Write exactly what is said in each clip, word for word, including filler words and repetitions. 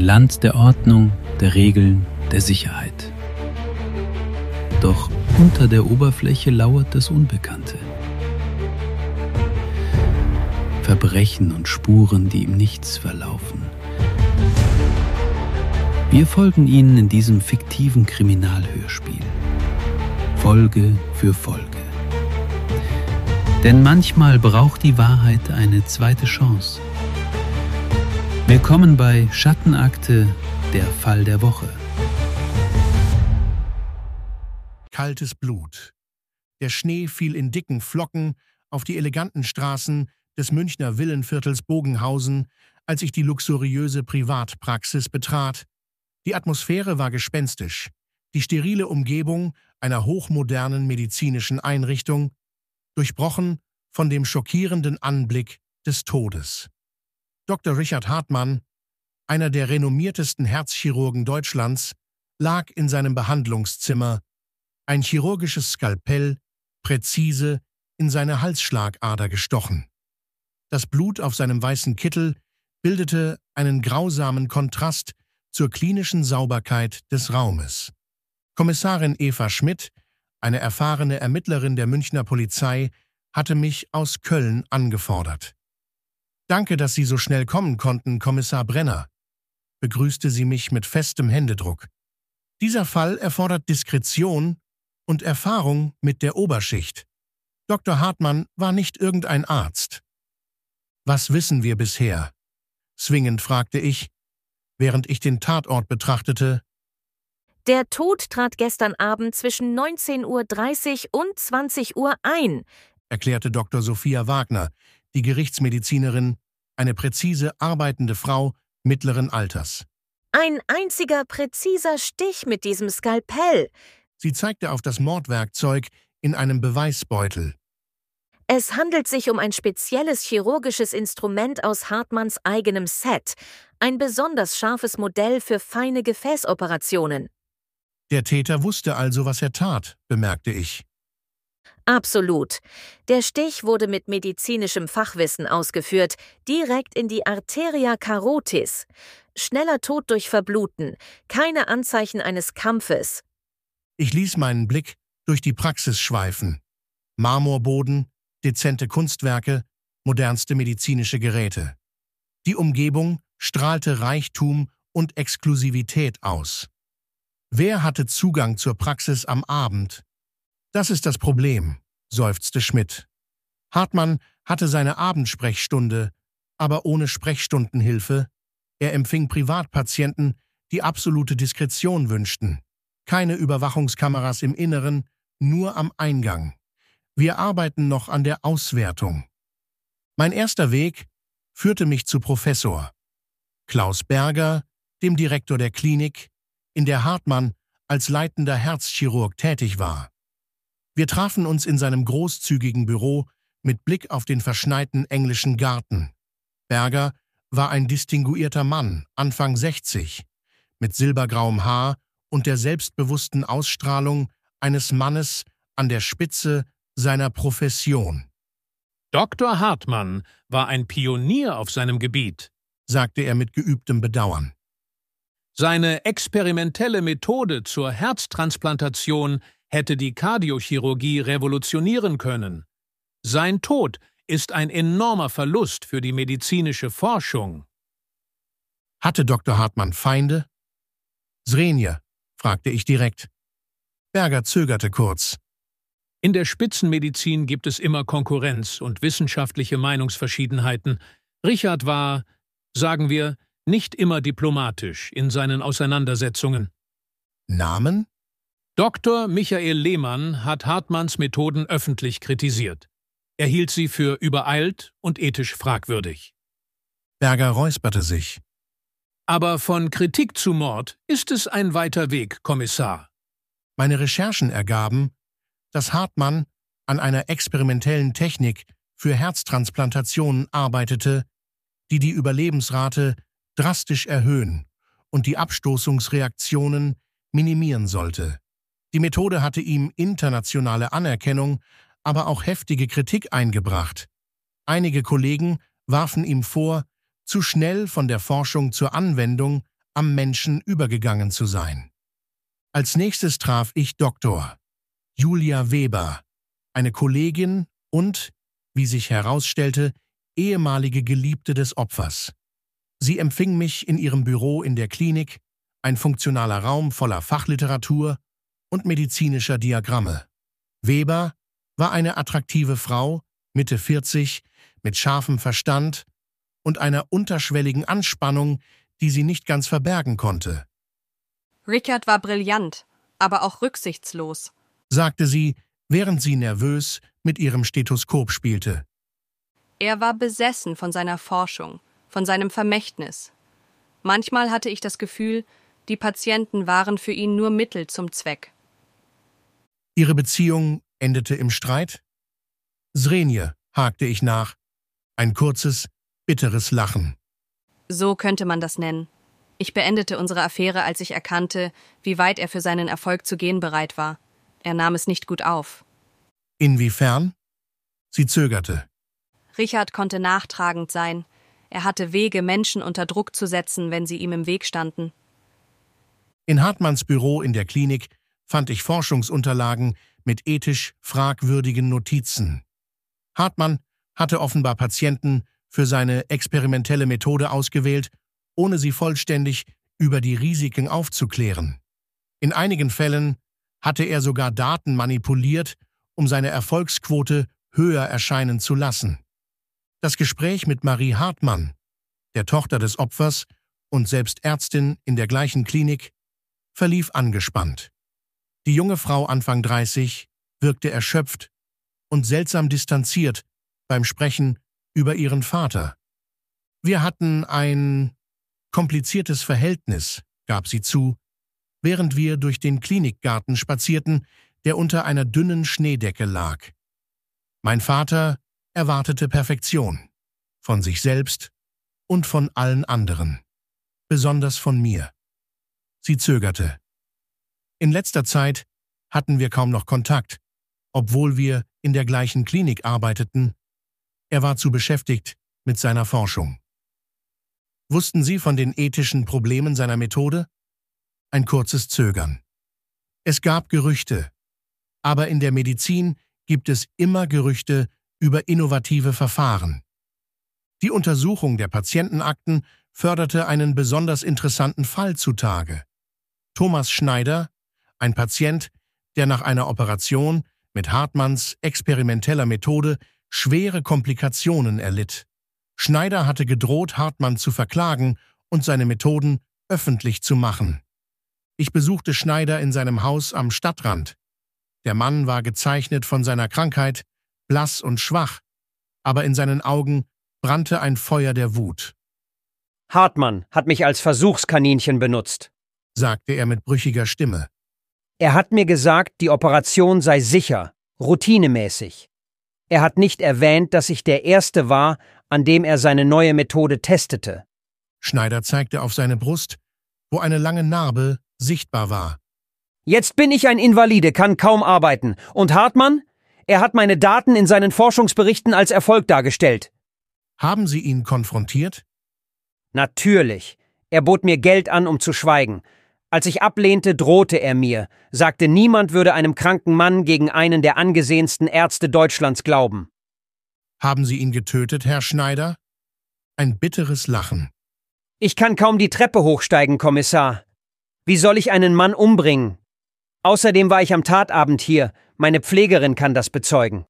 Land der Ordnung, der Regeln, der Sicherheit. Doch unter der Oberfläche lauert das Unbekannte. Verbrechen und Spuren, die im Nichts verlaufen. Wir folgen Ihnen in diesem fiktiven Kriminalhörspiel. Folge für Folge. Denn manchmal braucht die Wahrheit eine zweite Chance. Willkommen bei Schattenakte, der Fall der Woche. Kaltes Blut. Der Schnee fiel in dicken Flocken auf die eleganten Straßen des Münchner Villenviertels Bogenhausen, als ich die luxuriöse Privatpraxis betrat. Die Atmosphäre war gespenstisch. Die sterile Umgebung einer hochmodernen medizinischen Einrichtung, durchbrochen von dem schockierenden Anblick des Todes. Doktor Richard Hartmann, einer der renommiertesten Herzchirurgen Deutschlands, lag in seinem Behandlungszimmer, ein chirurgisches Skalpell präzise in seine Halsschlagader gestochen. Das Blut auf seinem weißen Kittel bildete einen grausamen Kontrast zur klinischen Sauberkeit des Raumes. Kommissarin Eva Schmidt, eine erfahrene Ermittlerin der Münchner Polizei, hatte mich aus Köln angefordert. »Danke, dass Sie so schnell kommen konnten, Kommissar Brenner«, begrüßte sie mich mit festem Händedruck. »Dieser Fall erfordert Diskretion und Erfahrung mit der Oberschicht. Doktor Hartmann war nicht irgendein Arzt.« »Was wissen wir bisher?«, zwingend fragte ich, während ich den Tatort betrachtete. Der Tod trat gestern Abend zwischen neunzehn Uhr dreißig und zwanzig Uhr ein, erklärte Doktor Sophia Wagner, die Gerichtsmedizinerin, eine präzise arbeitende Frau mittleren Alters. Ein einziger präziser Stich mit diesem Skalpell. Sie zeigte auf das Mordwerkzeug in einem Beweisbeutel. Es handelt sich um ein spezielles chirurgisches Instrument aus Hartmanns eigenem Set, ein besonders scharfes Modell für feine Gefäßoperationen. Der Täter wusste also, was er tat, bemerkte ich. Absolut. Der Stich wurde mit medizinischem Fachwissen ausgeführt, direkt in die Arteria carotis. Schneller Tod durch Verbluten, keine Anzeichen eines Kampfes. Ich ließ meinen Blick durch die Praxis schweifen. Marmorboden, dezente Kunstwerke, modernste medizinische Geräte. Die Umgebung strahlte Reichtum und Exklusivität aus. Wer hatte Zugang zur Praxis am Abend? »Das ist das Problem«, seufzte Schmidt. Hartmann hatte seine Abendsprechstunde, aber ohne Sprechstundenhilfe. Er empfing Privatpatienten, die absolute Diskretion wünschten. Keine Überwachungskameras im Inneren, nur am Eingang. Wir arbeiten noch an der Auswertung. Mein erster Weg führte mich zu Professor Klaus Berger, dem Direktor der Klinik, in der Hartmann als leitender Herzchirurg tätig war. Wir trafen uns in seinem großzügigen Büro mit Blick auf den verschneiten englischen Garten. Berger war ein distinguierter Mann, Anfang sechzig, mit silbergrauem Haar und der selbstbewussten Ausstrahlung eines Mannes an der Spitze seiner Profession. »Doktor Hartmann war ein Pionier auf seinem Gebiet«, sagte er mit geübtem Bedauern. »Seine experimentelle Methode zur Herztransplantation hätte die Kardiochirurgie revolutionieren können. Sein Tod ist ein enormer Verlust für die medizinische Forschung.« Hatte Doktor Hartmann Feinde? »Zrenje«, fragte ich direkt. Berger zögerte kurz. »In der Spitzenmedizin gibt es immer Konkurrenz und wissenschaftliche Meinungsverschiedenheiten. Richard war, sagen wir, nicht immer diplomatisch in seinen Auseinandersetzungen.« »Namen?« Doktor Michael Lehmann hat Hartmanns Methoden öffentlich kritisiert. Er hielt sie für übereilt und ethisch fragwürdig. Berger räusperte sich. »Aber von Kritik zu Mord ist es ein weiter Weg, Kommissar.« Meine Recherchen ergaben, dass Hartmann an einer experimentellen Technik für Herztransplantationen arbeitete, die die Überlebensrate drastisch erhöhen und die Abstoßungsreaktionen minimieren sollte. Die Methode hatte ihm internationale Anerkennung, aber auch heftige Kritik eingebracht. Einige Kollegen warfen ihm vor, zu schnell von der Forschung zur Anwendung am Menschen übergegangen zu sein. Als nächstes traf ich Doktor Julia Weber, eine Kollegin und, wie sich herausstellte, ehemalige Geliebte des Opfers. Sie empfing mich in ihrem Büro in der Klinik, ein funktionaler Raum voller Fachliteratur und medizinischer Diagramme. Weber war eine attraktive Frau, Mitte vierzig, mit scharfem Verstand und einer unterschwelligen Anspannung, die sie nicht ganz verbergen konnte. Richard war brillant, aber auch rücksichtslos, sagte sie, während sie nervös mit ihrem Stethoskop spielte. Er war besessen von seiner Forschung, von seinem Vermächtnis. Manchmal hatte ich das Gefühl, die Patienten waren für ihn nur Mittel zum Zweck. Ihre Beziehung endete im Streit? Zrenje, hakte ich nach. Ein kurzes, bitteres Lachen. So könnte man das nennen. Ich beendete unsere Affäre, als ich erkannte, wie weit er für seinen Erfolg zu gehen bereit war. Er nahm es nicht gut auf. Inwiefern? Sie zögerte. Richard konnte nachtragend sein. Er hatte Wege, Menschen unter Druck zu setzen, wenn sie ihm im Weg standen. In Hartmanns Büro in der Klinik fand ich Forschungsunterlagen mit ethisch fragwürdigen Notizen. Hartmann hatte offenbar Patienten für seine experimentelle Methode ausgewählt, ohne sie vollständig über die Risiken aufzuklären. In einigen Fällen hatte er sogar Daten manipuliert, um seine Erfolgsquote höher erscheinen zu lassen. Das Gespräch mit Marie Hartmann, der Tochter des Opfers und selbst Ärztin in der gleichen Klinik, verlief angespannt. Die junge Frau Anfang dreißig wirkte erschöpft und seltsam distanziert beim Sprechen über ihren Vater. Wir hatten ein kompliziertes Verhältnis, gab sie zu, während wir durch den Klinikgarten spazierten, der unter einer dünnen Schneedecke lag. Mein Vater erwartete Perfektion, von sich selbst und von allen anderen, besonders von mir. Sie zögerte. In letzter Zeit hatten wir kaum noch Kontakt, obwohl wir in der gleichen Klinik arbeiteten. Er war zu beschäftigt mit seiner Forschung. Wussten Sie von den ethischen Problemen seiner Methode? Ein kurzes Zögern. Es gab Gerüchte, aber in der Medizin gibt es immer Gerüchte über innovative Verfahren. Die Untersuchung der Patientenakten förderte einen besonders interessanten Fall zutage. Thomas Schneider, ein Patient, der nach einer Operation mit Hartmanns experimenteller Methode schwere Komplikationen erlitt. Schneider hatte gedroht, Hartmann zu verklagen und seine Methoden öffentlich zu machen. Ich besuchte Schneider in seinem Haus am Stadtrand. Der Mann war gezeichnet von seiner Krankheit, blass und schwach, aber in seinen Augen brannte ein Feuer der Wut. Hartmann hat mich als Versuchskaninchen benutzt, sagte er mit brüchiger Stimme. Er hat mir gesagt, die Operation sei sicher, routinemäßig. Er hat nicht erwähnt, dass ich der Erste war, an dem er seine neue Methode testete. Schneider zeigte auf seine Brust, wo eine lange Narbe sichtbar war. Jetzt bin ich ein Invalide, kann kaum arbeiten. Und Hartmann? Er hat meine Daten in seinen Forschungsberichten als Erfolg dargestellt. Haben Sie ihn konfrontiert? Natürlich. Er bot mir Geld an, um zu schweigen. Als ich ablehnte, drohte er mir, sagte, niemand würde einem kranken Mann gegen einen der angesehensten Ärzte Deutschlands glauben. Haben Sie ihn getötet, Herr Schneider? Ein bitteres Lachen. Ich kann kaum die Treppe hochsteigen, Kommissar. Wie soll ich einen Mann umbringen? Außerdem war ich am Tatabend hier. Meine Pflegerin kann das bezeugen.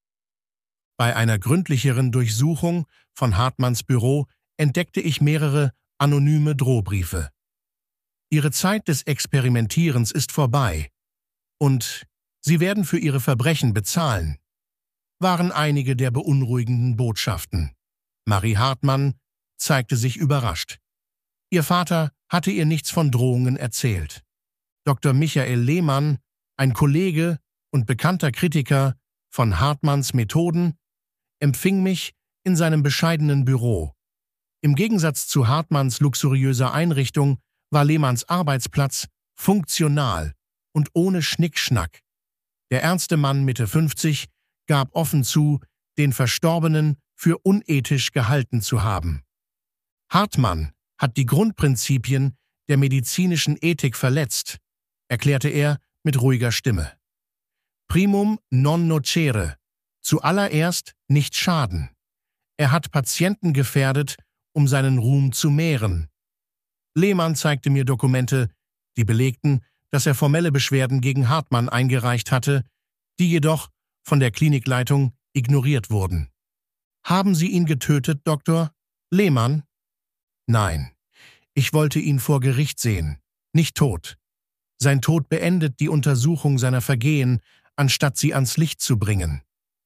Bei einer gründlicheren Durchsuchung von Hartmanns Büro entdeckte ich mehrere anonyme Drohbriefe. Ihre Zeit des Experimentierens ist vorbei und Sie werden für Ihre Verbrechen bezahlen, waren einige der beunruhigenden Botschaften. Marie Hartmann zeigte sich überrascht. Ihr Vater hatte ihr nichts von Drohungen erzählt. Doktor Michael Lehmann, ein Kollege und bekannter Kritiker von Hartmanns Methoden, empfing mich in seinem bescheidenen Büro. Im Gegensatz zu Hartmanns luxuriöser Einrichtung war Lehmanns Arbeitsplatz funktional und ohne Schnickschnack. Der ernste Mann Mitte fünfzig gab offen zu, den Verstorbenen für unethisch gehalten zu haben. Hartmann hat die Grundprinzipien der medizinischen Ethik verletzt, erklärte er mit ruhiger Stimme. Primum non nocere, zuallererst nicht schaden. Er hat Patienten gefährdet, um seinen Ruhm zu mehren. Lehmann zeigte mir Dokumente, die belegten, dass er formelle Beschwerden gegen Hartmann eingereicht hatte, die jedoch von der Klinikleitung ignoriert wurden. »Haben Sie ihn getötet, Doktor Lehmann?« »Nein. Ich wollte ihn vor Gericht sehen, nicht tot. Sein Tod beendet die Untersuchung seiner Vergehen, anstatt sie ans Licht zu bringen.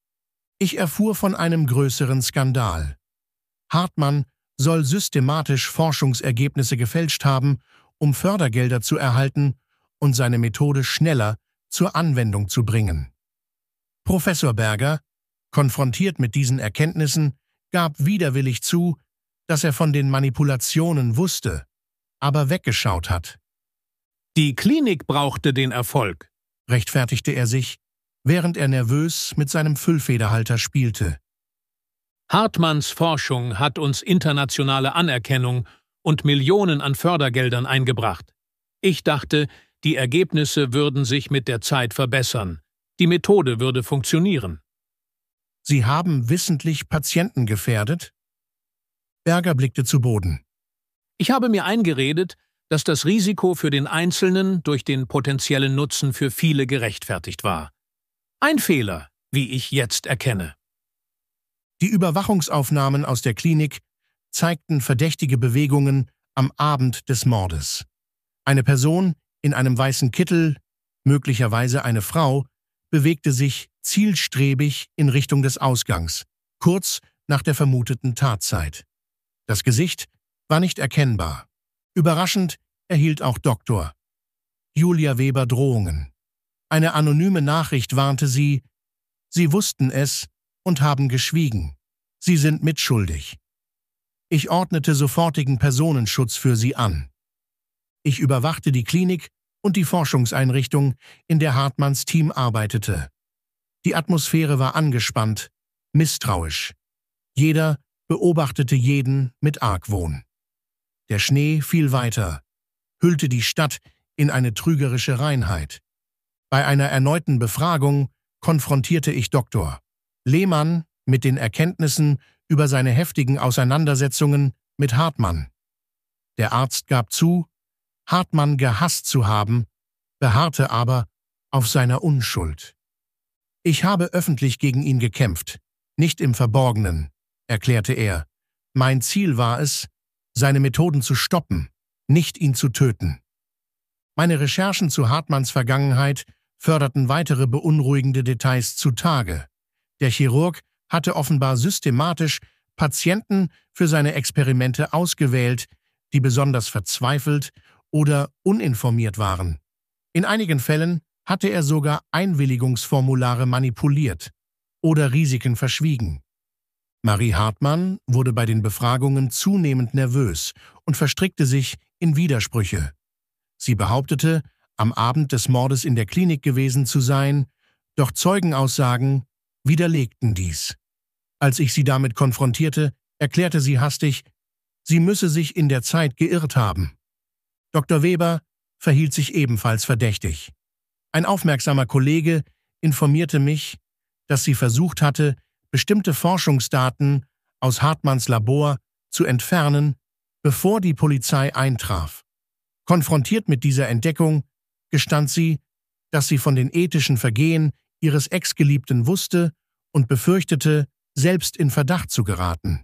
Ich erfuhr von einem größeren Skandal. Hartmann soll systematisch Forschungsergebnisse gefälscht haben, um Fördergelder zu erhalten und seine Methode schneller zur Anwendung zu bringen. Professor Berger, konfrontiert mit diesen Erkenntnissen, gab widerwillig zu, dass er von den Manipulationen wusste, aber weggeschaut hat. Die Klinik brauchte den Erfolg, rechtfertigte er sich, während er nervös mit seinem Füllfederhalter spielte. Hartmanns Forschung hat uns internationale Anerkennung und Millionen an Fördergeldern eingebracht. Ich dachte, die Ergebnisse würden sich mit der Zeit verbessern. Die Methode würde funktionieren. Sie haben wissentlich Patienten gefährdet? Berger blickte zu Boden. Ich habe mir eingeredet, dass das Risiko für den Einzelnen durch den potenziellen Nutzen für viele gerechtfertigt war. Ein Fehler, wie ich jetzt erkenne. Die Überwachungsaufnahmen aus der Klinik zeigten verdächtige Bewegungen am Abend des Mordes. Eine Person in einem weißen Kittel, möglicherweise eine Frau, bewegte sich zielstrebig in Richtung des Ausgangs, kurz nach der vermuteten Tatzeit. Das Gesicht war nicht erkennbar. Überraschend erhielt auch Doktor Julia Weber Drohungen. Eine anonyme Nachricht warnte sie, sie wussten es und haben geschwiegen. Sie sind mitschuldig. Ich ordnete sofortigen Personenschutz für sie an. Ich überwachte die Klinik und die Forschungseinrichtung, in der Hartmanns Team arbeitete. Die Atmosphäre war angespannt, misstrauisch. Jeder beobachtete jeden mit Argwohn. Der Schnee fiel weiter, hüllte die Stadt in eine trügerische Reinheit. Bei einer erneuten Befragung konfrontierte ich Doktor Lehmann mit den Erkenntnissen über seine heftigen Auseinandersetzungen mit Hartmann. Der Arzt gab zu, Hartmann gehasst zu haben, beharrte aber auf seiner Unschuld. Ich habe öffentlich gegen ihn gekämpft, nicht im Verborgenen, erklärte er. Mein Ziel war es, seine Methoden zu stoppen, nicht ihn zu töten. Meine Recherchen zu Hartmanns Vergangenheit förderten weitere beunruhigende Details zutage. Der Chirurg hatte offenbar systematisch Patienten für seine Experimente ausgewählt, die besonders verzweifelt oder uninformiert waren. In einigen Fällen hatte er sogar Einwilligungsformulare manipuliert oder Risiken verschwiegen. Marie Hartmann wurde bei den Befragungen zunehmend nervös und verstrickte sich in Widersprüche. Sie behauptete, am Abend des Mordes in der Klinik gewesen zu sein, doch Zeugenaussagen widerlegten dies. Als ich sie damit konfrontierte, erklärte sie hastig, sie müsse sich in der Zeit geirrt haben. Doktor Weber verhielt sich ebenfalls verdächtig. Ein aufmerksamer Kollege informierte mich, dass sie versucht hatte, bestimmte Forschungsdaten aus Hartmanns Labor zu entfernen, bevor die Polizei eintraf. Konfrontiert mit dieser Entdeckung gestand sie, dass sie von den ethischen Vergehen ihres Ex-Geliebten wusste und befürchtete, selbst in Verdacht zu geraten.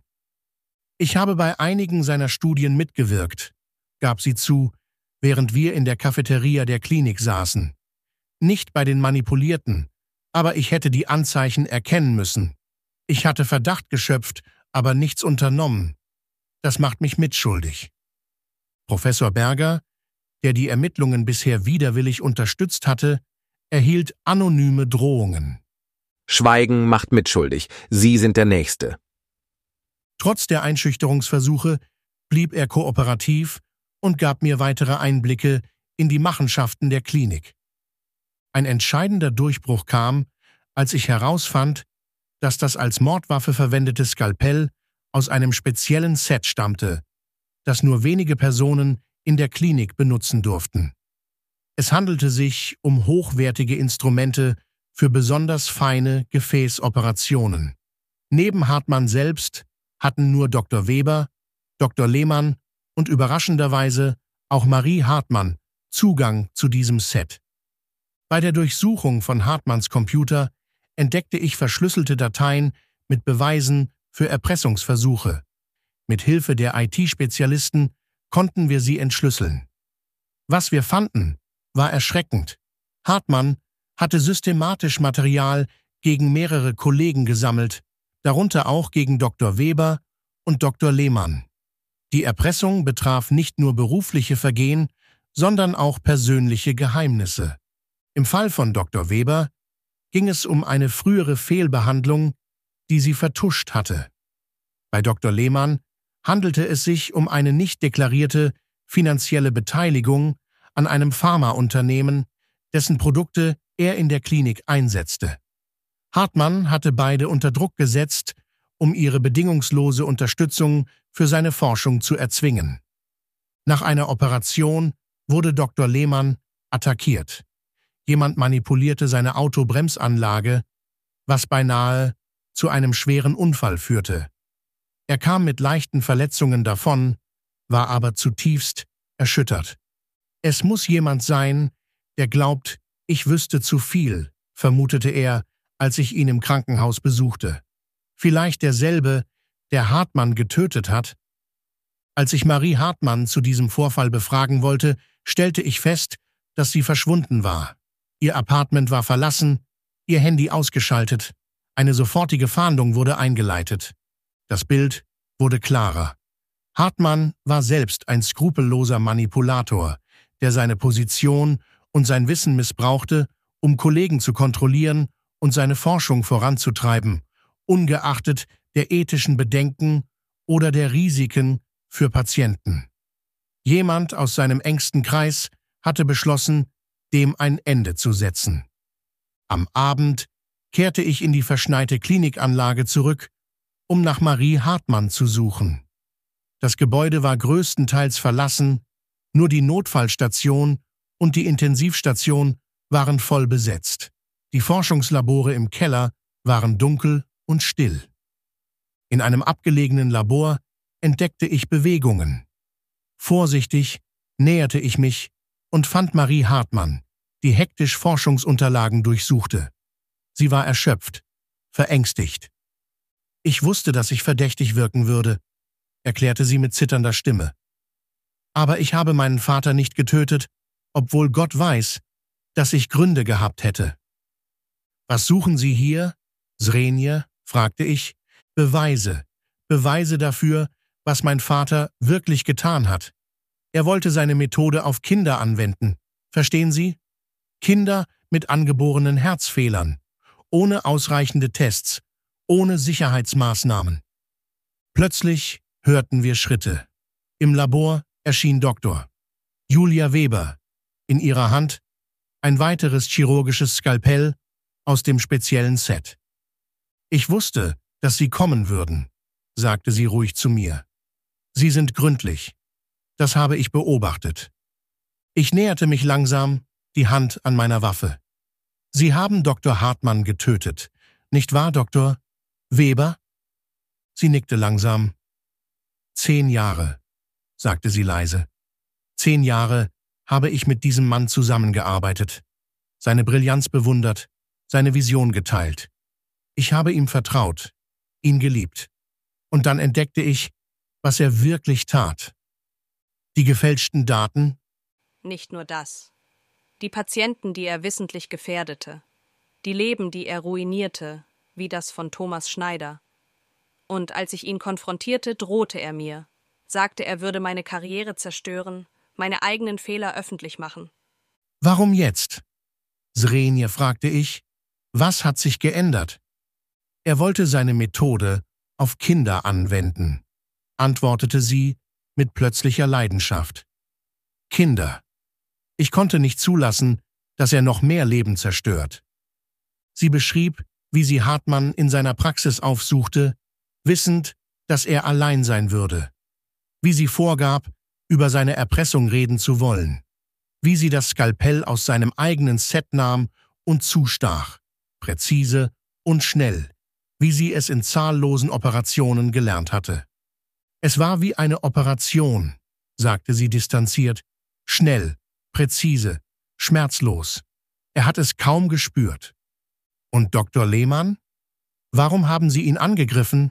Ich habe bei einigen seiner Studien mitgewirkt, gab sie zu, während wir in der Cafeteria der Klinik saßen. Nicht bei den Manipulierten, aber ich hätte die Anzeichen erkennen müssen. Ich hatte Verdacht geschöpft, aber nichts unternommen. Das macht mich mitschuldig. Professor Berger, der die Ermittlungen bisher widerwillig unterstützt hatte, erhielt anonyme Drohungen. Schweigen macht mitschuldig. Sie sind der Nächste. Trotz der Einschüchterungsversuche blieb er kooperativ und gab mir weitere Einblicke in die Machenschaften der Klinik. Ein entscheidender Durchbruch kam, als ich herausfand, dass das als Mordwaffe verwendete Skalpell aus einem speziellen Set stammte, das nur wenige Personen in der Klinik benutzen durften. Es handelte sich um hochwertige Instrumente für besonders feine Gefäßoperationen. Neben Hartmann selbst hatten nur Doktor Weber, Doktor Lehmann und überraschenderweise auch Marie Hartmann Zugang zu diesem Set. Bei der Durchsuchung von Hartmanns Computer entdeckte ich verschlüsselte Dateien mit Beweisen für Erpressungsversuche. Mit Hilfe der I T-Spezialisten konnten wir sie entschlüsseln. Was wir fanden, war erschreckend. Hartmann hatte systematisch Material gegen mehrere Kollegen gesammelt, darunter auch gegen Doktor Weber und Doktor Lehmann. Die Erpressung betraf nicht nur berufliche Vergehen, sondern auch persönliche Geheimnisse. Im Fall von Doktor Weber ging es um eine frühere Fehlbehandlung, die sie vertuscht hatte. Bei Doktor Lehmann handelte es sich um eine nicht deklarierte finanzielle Beteiligung an einem Pharmaunternehmen, dessen Produkte er in der Klinik einsetzte. Hartmann hatte beide unter Druck gesetzt, um ihre bedingungslose Unterstützung für seine Forschung zu erzwingen. Nach einer Operation wurde Doktor Lehmann attackiert. Jemand manipulierte seine Autobremsanlage, was beinahe zu einem schweren Unfall führte. Er kam mit leichten Verletzungen davon, war aber zutiefst erschüttert. Es muss jemand sein, der glaubt, ich wüsste zu viel, vermutete er, als ich ihn im Krankenhaus besuchte. Vielleicht derselbe, der Hartmann getötet hat? Als ich Marie Hartmann zu diesem Vorfall befragen wollte, stellte ich fest, dass sie verschwunden war. Ihr Apartment war verlassen, ihr Handy ausgeschaltet. Eine sofortige Fahndung wurde eingeleitet. Das Bild wurde klarer. Hartmann war selbst ein skrupelloser Manipulator, der seine Position und sein Wissen missbrauchte, um Kollegen zu kontrollieren und seine Forschung voranzutreiben, ungeachtet der ethischen Bedenken oder der Risiken für Patienten. Jemand aus seinem engsten Kreis hatte beschlossen, dem ein Ende zu setzen. Am Abend kehrte ich in die verschneite Klinikanlage zurück, um nach Marie Hartmann zu suchen. Das Gebäude war größtenteils verlassen, nur die Notfallstation und die Intensivstation waren voll besetzt. Die Forschungslabore im Keller waren dunkel und still. In einem abgelegenen Labor entdeckte ich Bewegungen. Vorsichtig näherte ich mich und fand Marie Hartmann, die hektisch Forschungsunterlagen durchsuchte. Sie war erschöpft, verängstigt. Ich wusste, dass ich verdächtig wirken würde, erklärte sie mit zitternder Stimme. Aber ich habe meinen Vater nicht getötet, obwohl Gott weiß, dass ich Gründe gehabt hätte. Was suchen Sie hier, Zrenje? Fragte ich. Beweise, Beweise dafür, was mein Vater wirklich getan hat. Er wollte seine Methode auf Kinder anwenden. Verstehen Sie? Kinder mit angeborenen Herzfehlern, ohne ausreichende Tests, ohne Sicherheitsmaßnahmen. Plötzlich hörten wir Schritte. Im Labor erschien Doktor Julia Weber, in ihrer Hand ein weiteres chirurgisches Skalpell aus dem speziellen Set. Ich wusste, dass Sie kommen würden, sagte sie ruhig zu mir. Sie sind gründlich. Das habe ich beobachtet. Ich näherte mich langsam, die Hand an meiner Waffe. Sie haben Doktor Hartmann getötet, nicht wahr, Doktor Weber? Sie nickte langsam. Zehn Jahre, sagte sie leise. Zehn Jahre habe ich mit diesem Mann zusammengearbeitet, seine Brillanz bewundert, seine Vision geteilt. Ich habe ihm vertraut, ihn geliebt. Und dann entdeckte ich, was er wirklich tat. Die gefälschten Daten? Nicht nur das. Die Patienten, die er wissentlich gefährdete. Die Leben, die er ruinierte, wie das von Thomas Schneider. Und als ich ihn konfrontierte, drohte er mir, sagte, er würde meine Karriere zerstören, meine eigenen Fehler öffentlich machen. Warum jetzt? Zrenje, fragte ich. Was hat sich geändert? Er wollte seine Methode auf Kinder anwenden, antwortete sie mit plötzlicher Leidenschaft. Kinder. Ich konnte nicht zulassen, dass er noch mehr Leben zerstört. Sie beschrieb, wie sie Hartmann in seiner Praxis aufsuchte, wissend, dass er allein sein würde. Wie sie vorgab, über seine Erpressung reden zu wollen, wie sie das Skalpell aus seinem eigenen Set nahm und zustach, präzise und schnell, wie sie es in zahllosen Operationen gelernt hatte. Es war wie eine Operation, sagte sie distanziert, schnell, präzise, schmerzlos. Er hat es kaum gespürt. Und Doktor Lehmann? Warum haben Sie ihn angegriffen?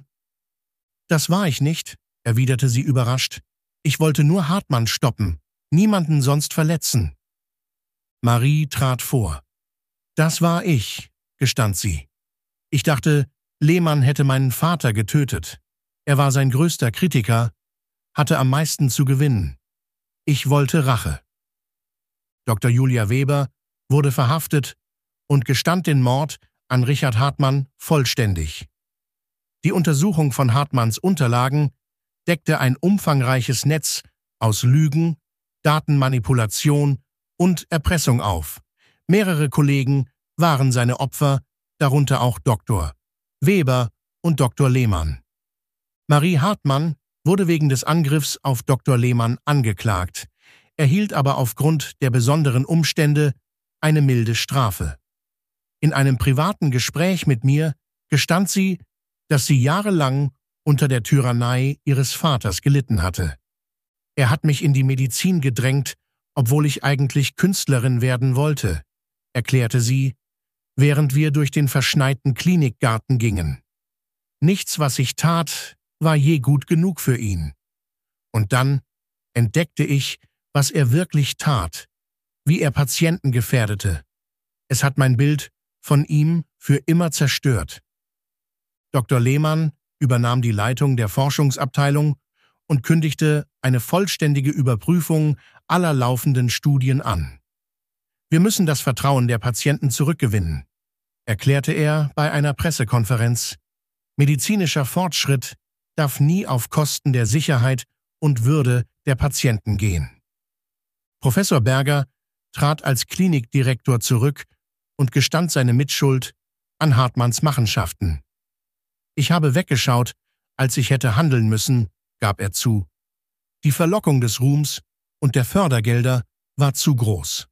Das war ich nicht, erwiderte sie überrascht. Ich wollte nur Hartmann stoppen, niemanden sonst verletzen. Marie trat vor. Das war ich, gestand sie. Ich dachte, Lehmann hätte meinen Vater getötet. Er war sein größter Kritiker, hatte am meisten zu gewinnen. Ich wollte Rache. Doktor Julia Weber wurde verhaftet und gestand den Mord an Richard Hartmann vollständig. Die Untersuchung von Hartmanns Unterlagen deckte ein umfangreiches Netz aus Lügen, Datenmanipulation und Erpressung auf. Mehrere Kollegen waren seine Opfer, darunter auch Doktor Weber und Doktor Lehmann. Marie Hartmann wurde wegen des Angriffs auf Doktor Lehmann angeklagt, erhielt aber aufgrund der besonderen Umstände eine milde Strafe. In einem privaten Gespräch mit mir gestand sie, dass sie jahrelang unter der Tyrannei ihres Vaters gelitten hatte. Er hat mich in die Medizin gedrängt, obwohl ich eigentlich Künstlerin werden wollte, erklärte sie, während wir durch den verschneiten Klinikgarten gingen. Nichts, was ich tat, war je gut genug für ihn. Und dann entdeckte ich, was er wirklich tat, wie er Patienten gefährdete. Es hat mein Bild von ihm für immer zerstört. Doktor Lehmann übernahm die Leitung der Forschungsabteilung und kündigte eine vollständige Überprüfung aller laufenden Studien an. Wir müssen das Vertrauen der Patienten zurückgewinnen, erklärte er bei einer Pressekonferenz. Medizinischer Fortschritt darf nie auf Kosten der Sicherheit und Würde der Patienten gehen. Professor Berger trat als Klinikdirektor zurück und gestand seine Mitschuld an Hartmanns Machenschaften. Ich habe weggeschaut, als ich hätte handeln müssen, gab er zu. Die Verlockung des Ruhms und der Fördergelder war zu groß.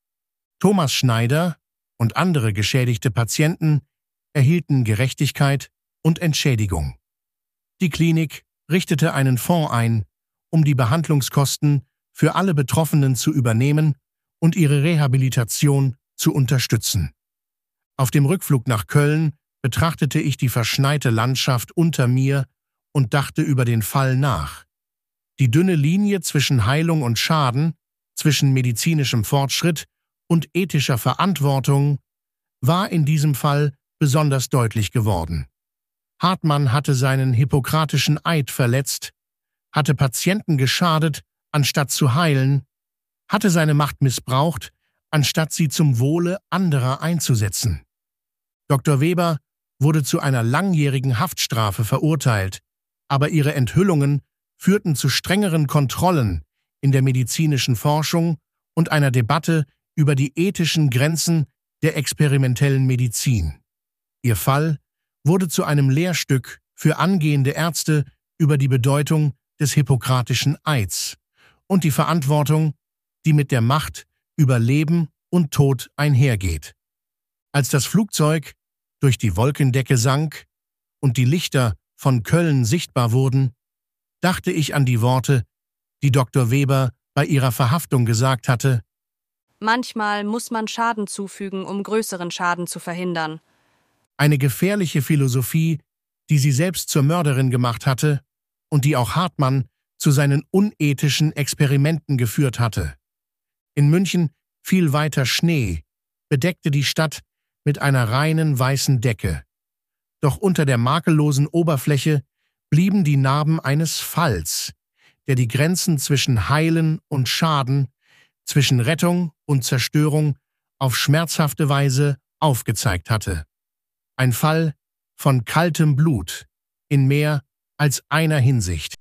Thomas Schneider und andere geschädigte Patienten erhielten Gerechtigkeit und Entschädigung. Die Klinik richtete einen Fonds ein, um die Behandlungskosten für alle Betroffenen zu übernehmen und ihre Rehabilitation zu unterstützen. Auf dem Rückflug nach Köln betrachtete ich die verschneite Landschaft unter mir und dachte über den Fall nach. Die dünne Linie zwischen Heilung und Schaden, zwischen medizinischem Fortschritt und ethischer Verantwortung, war in diesem Fall besonders deutlich geworden. Hartmann hatte seinen hippokratischen Eid verletzt, hatte Patienten geschadet, anstatt zu heilen, hatte seine Macht missbraucht, anstatt sie zum Wohle anderer einzusetzen. Doktor Weber wurde zu einer langjährigen Haftstrafe verurteilt, aber ihre Enthüllungen führten zu strengeren Kontrollen in der medizinischen Forschung und einer Debatte über die ethischen Grenzen der experimentellen Medizin. Ihr Fall wurde zu einem Lehrstück für angehende Ärzte über die Bedeutung des hippokratischen Eids und die Verantwortung, die mit der Macht über Leben und Tod einhergeht. Als das Flugzeug durch die Wolkendecke sank und die Lichter von Köln sichtbar wurden, dachte ich an die Worte, die Doktor Weber bei ihrer Verhaftung gesagt hatte: Manchmal muss man Schaden zufügen, um größeren Schaden zu verhindern. Eine gefährliche Philosophie, die sie selbst zur Mörderin gemacht hatte und die auch Hartmann zu seinen unethischen Experimenten geführt hatte. In München fiel weiter Schnee, bedeckte die Stadt mit einer reinen weißen Decke. Doch unter der makellosen Oberfläche blieben die Narben eines Falls, der die Grenzen zwischen Heilen und Schaden, zwischen Rettung und Zerstörung auf schmerzhafte Weise aufgezeigt hatte. Ein Fall von kaltem Blut in mehr als einer Hinsicht.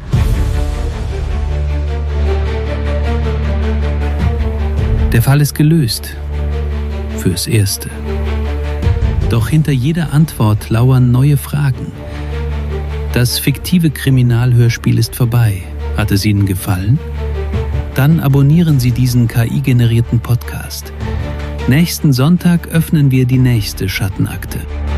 Der Fall ist gelöst. Fürs Erste. Doch hinter jeder Antwort lauern neue Fragen. Das fiktive Kriminalhörspiel ist vorbei. Hat es Ihnen gefallen? Dann abonnieren Sie diesen K I-generierten Podcast. Nächsten Sonntag öffnen wir die nächste Schattenakte.